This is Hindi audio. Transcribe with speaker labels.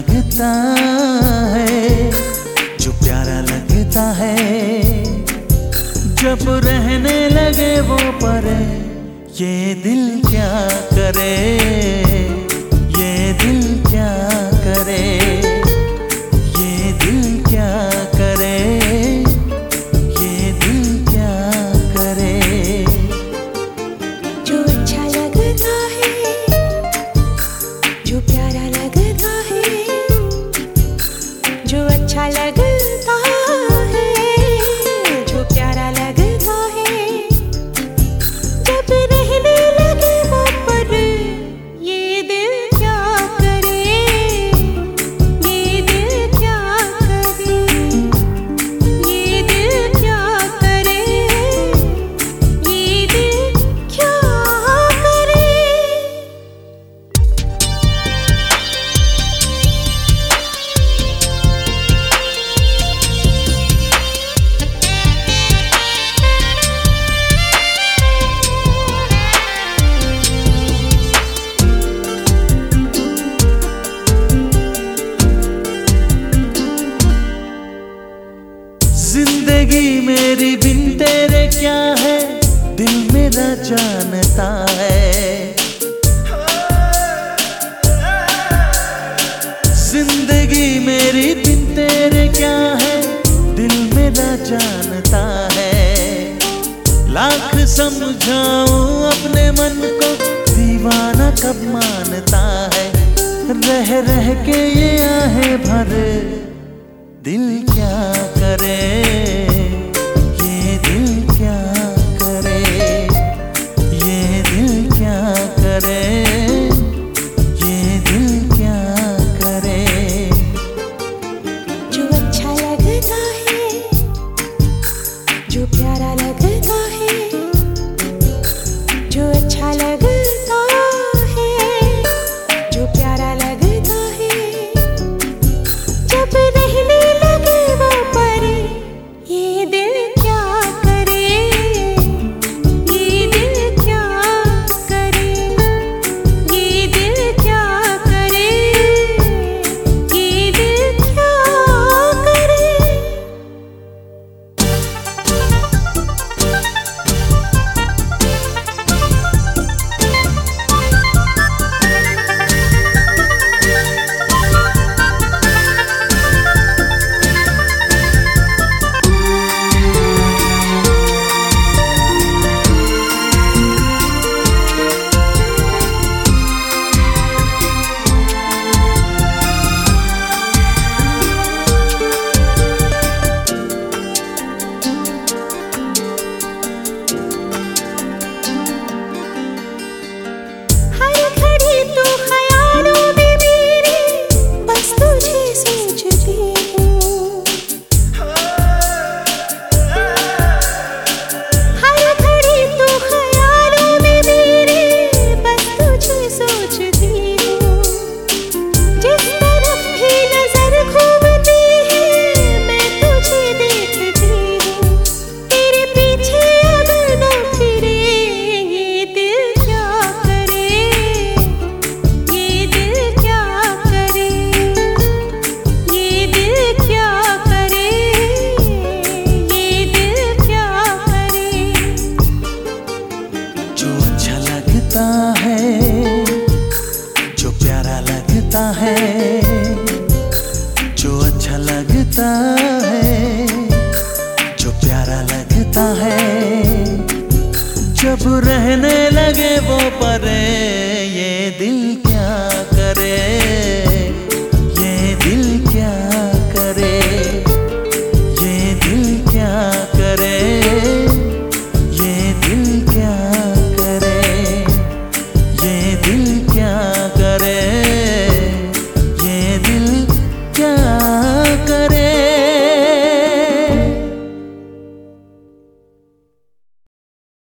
Speaker 1: लगता है, जो प्यारा लगता है, जब रहने लगे वो परे, ये दिल क्या करे, ये दिल क्या करे, ये दिल क्या करे, ये दिल क्या करे।
Speaker 2: जो अच्छा लगता है, जो प्यारा लगता है, जो अच्छा लगता है, जो प्यारा लगता है, जब रहने लगे वो पर, ये दिल क्या करे, ये दिल क्या करे, ये दिल क्या करे, ये दिल क्या करे।
Speaker 1: जिंदगी मेरी बिन तेरे क्या है, दिल मेरा जानता है। जिंदगी मेरी बिन तेरे क्या है, दिल मेरा जानता है। लाख समझाऊं अपने मन को, दीवाना कब मानता है। रह रह के ये आहें भरे, दिल क्या करे, ये दिल क्या करे, ये दिल क्या करे, ये दिल क्या करे।
Speaker 2: जो अच्छा लगता है, जो प्यारा लगता है, जो अच्छा लगता है, जो प्यारा लगता है, जब रहने लगे वो पर, ये दिल क्या करे, ये दिल क्या करे, ये दिल क्या करे, ये दिल क्या करे।
Speaker 1: जो प्यारा लगता है, जो अच्छा लगता है, जो प्यारा लगता है, जब रहने लगे वो परे।